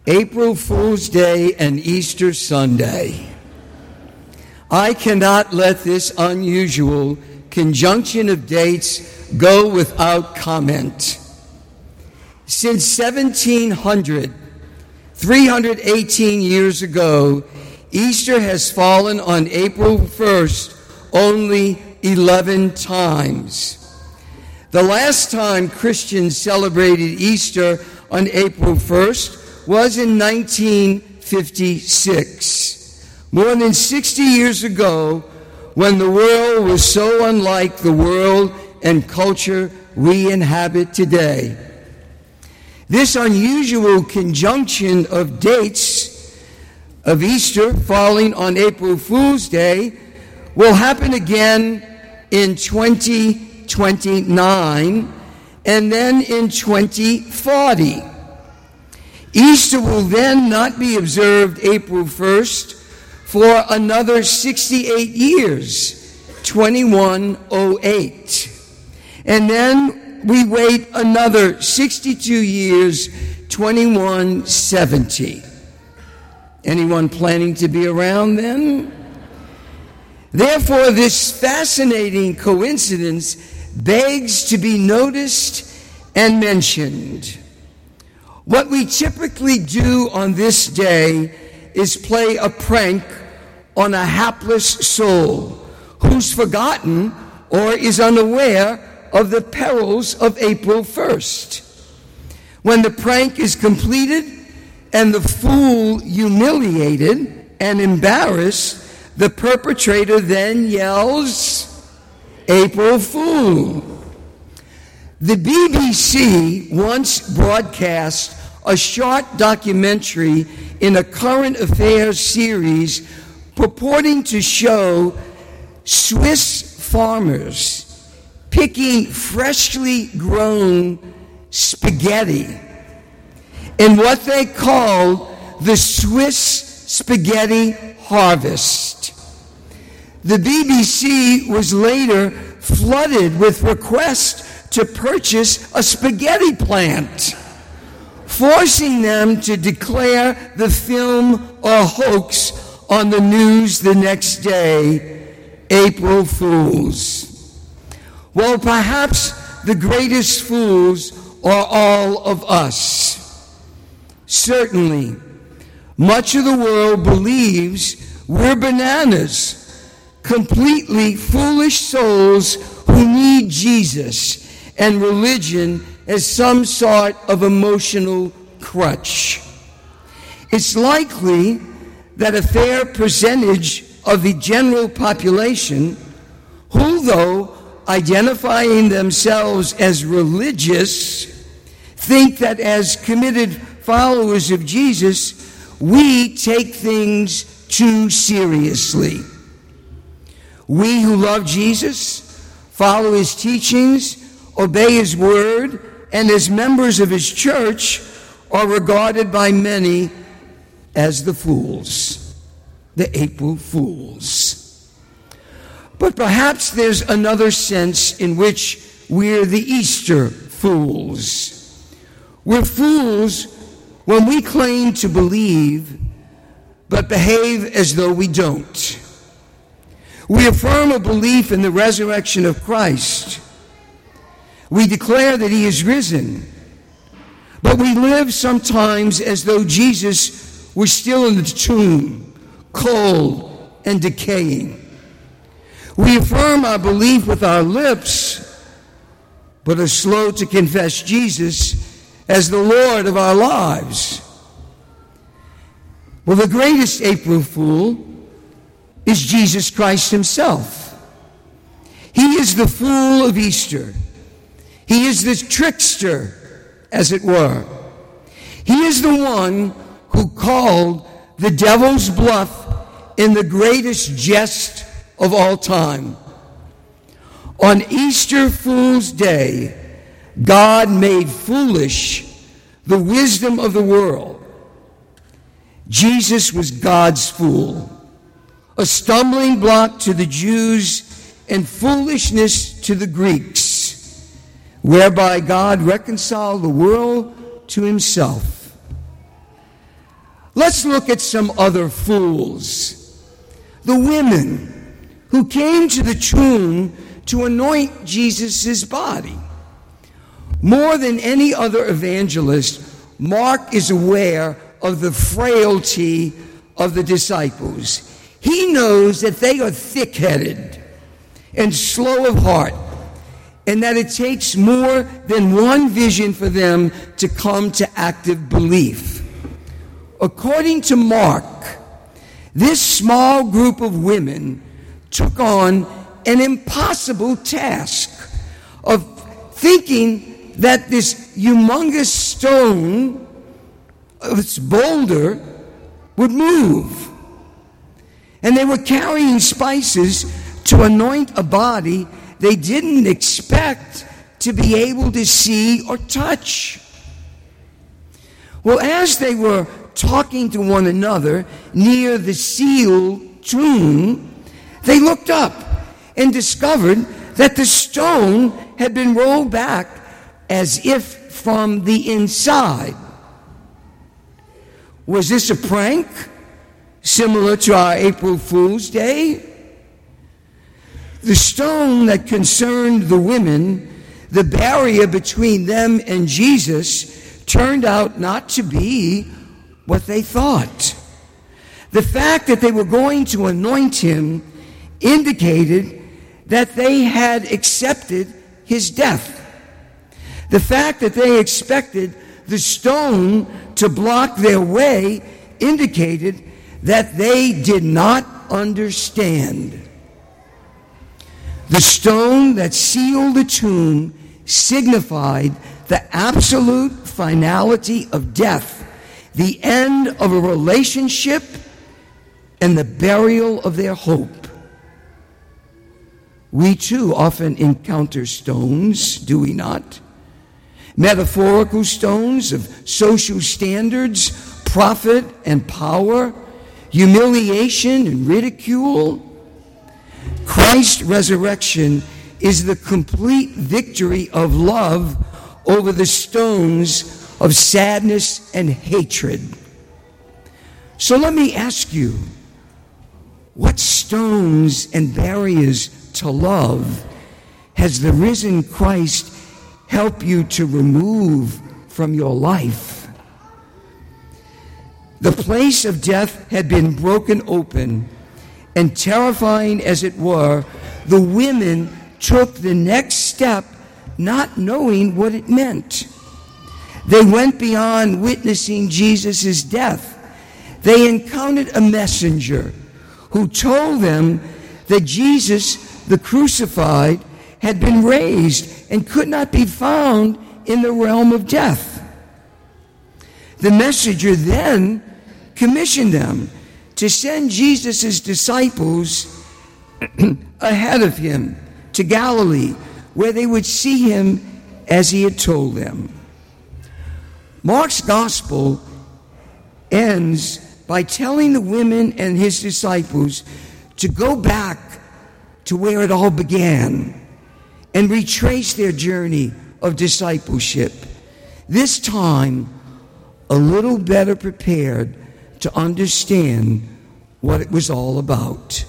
April Fool's Day and Easter Sunday. I cannot let this unusual conjunction of dates go without comment. Since 1700, 318 years ago, Easter has fallen on April 1st only 11 times. The last time Christians celebrated Easter on April 1st was in 1956, more than 60 years ago, when the world was so unlike the world and culture we inhabit today. This unusual conjunction of dates of Easter falling on April Fool's Day will happen again in 2029 and then in 2040. Easter will then not be observed April 1st for another 68 years, 2108. And then we wait another 62 years, 2170. Anyone planning to be around then? Therefore, this fascinating coincidence begs to be noticed and mentioned. What we typically do on this day is play a prank on a hapless soul who's forgotten or is unaware of the perils of April 1st. When the prank is completed and the fool humiliated and embarrassed, the perpetrator then yells, "April Fool." The BBC once broadcast a short documentary in a current affairs series purporting to show Swiss farmers picking freshly grown spaghetti in what they called the Swiss spaghetti harvest. The BBC was later flooded with requests to purchase a spaghetti plant, forcing them to declare the film a hoax on the news the next day, April Fools. Well, perhaps the greatest fools are all of us. Certainly, much of the world believes we're bananas, completely foolish souls who need Jesus and religion as some sort of emotional crutch. It's likely that a fair percentage of the general population, who, though identifying themselves as religious, think that as committed followers of Jesus, we take things too seriously. We who love Jesus, follow his teachings, obey his word, and as members of his church are regarded by many as the fools, the April Fools. But perhaps there's another sense in which we're the Easter fools. We're fools when we claim to believe but behave as though we don't. We affirm a belief in the resurrection of Christ. We declare that he is risen, but we live sometimes as though Jesus was still in the tomb, cold and decaying. We affirm our belief with our lips, but are slow to confess Jesus as the Lord of our lives. Well, the greatest April Fool is Jesus Christ himself. He is the fool of Easter. He is the trickster, as it were. He is the one who called the devil's bluff in the greatest jest of all time. On Easter Fool's Day, God made foolish the wisdom of the world. Jesus was God's fool, a stumbling block to the Jews and foolishness to the Greeks, whereby God reconciled the world to himself. Let's look at some other fools. The women who came to the tomb to anoint Jesus' body. More than any other evangelist, Mark is aware of the frailty of the disciples. He knows that they are thick-headed and slow of heart, and that it takes more than one vision for them to come to active belief. According to Mark, this small group of women took on an impossible task of thinking that this humongous stone, this boulder, would move. And they were carrying spices to anoint a body they didn't expect to be able to see or touch. Well, as they were talking to one another near the sealed tomb, they looked up and discovered that the stone had been rolled back as if from the inside. Was this a prank, similar to our April Fool's Day? The stone that concerned the women, the barrier between them and Jesus, turned out not to be what they thought. The fact that they were going to anoint him indicated that they had accepted his death. The fact that they expected the stone to block their way indicated that they did not understand. The stone that sealed the tomb signified the absolute finality of death, the end of a relationship, and the burial of their hope. We too often encounter stones, do we not? Metaphorical stones of social standards, profit and power, humiliation and ridicule. Christ's resurrection is the complete victory of love over the stones of sadness and hatred. So let me ask you, what stones and barriers to love has the risen Christ helped you to remove from your life? The place of death had been broken open, and terrifying as it were, the women took the next step not knowing what it meant. They went beyond witnessing Jesus' death. They encountered a messenger who told them that Jesus, the crucified, had been raised and could not be found in the realm of death. The messenger then commissioned them to send Jesus' disciples ahead of him to Galilee, where they would see him as he had told them. Mark's gospel ends by telling the women and his disciples to go back to where it all began and retrace their journey of discipleship, this time a little better prepared to understand what it was all about.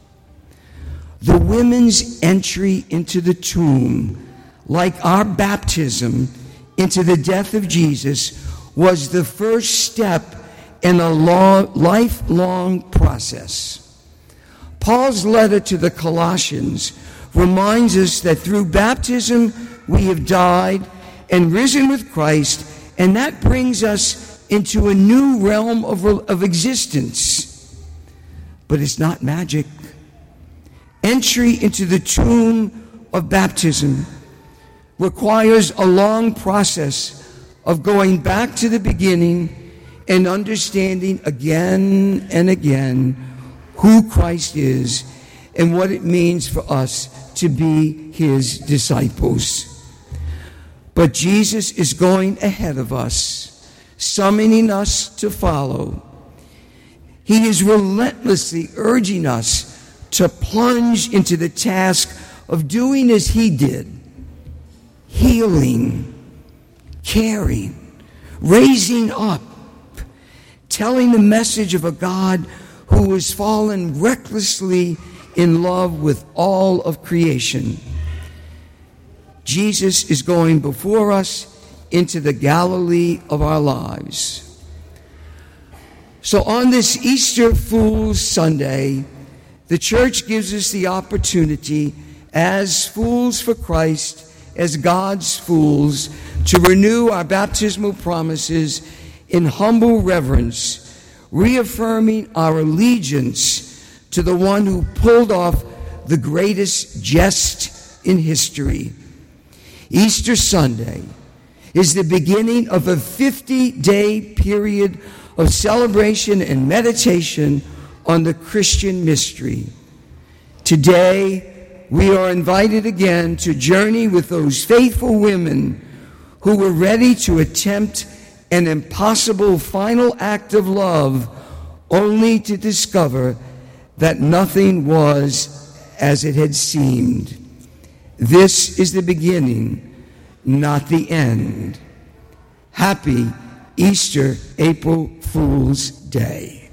The women's entry into the tomb, like our baptism into the death of Jesus, was the first step in a lifelong process. Paul's letter to the Colossians reminds us that through baptism we have died and risen with Christ, and that brings us into a new realm of existence. But it's not magic. Entry into the tomb of baptism requires a long process of going back to the beginning and understanding again and again who Christ is and what it means for us to be his disciples. But Jesus is going ahead of us, summoning us to follow. He is relentlessly urging us to plunge into the task of doing as he did, healing, caring, raising up, telling the message of a God who has fallen recklessly in love with all of creation. Jesus is going before us into the Galilee of our lives. So on this Easter Fool's Sunday, the church gives us the opportunity as fools for Christ, as God's fools, to renew our baptismal promises in humble reverence, reaffirming our allegiance to the one who pulled off the greatest jest in history. Easter Sunday is the beginning of a 50-day period of celebration and meditation on the Christian mystery. Today, we are invited again to journey with those faithful women who were ready to attempt an impossible final act of love, only to discover that nothing was as it had seemed. This is the beginning, not the end. Happy Easter, April Fool's Day.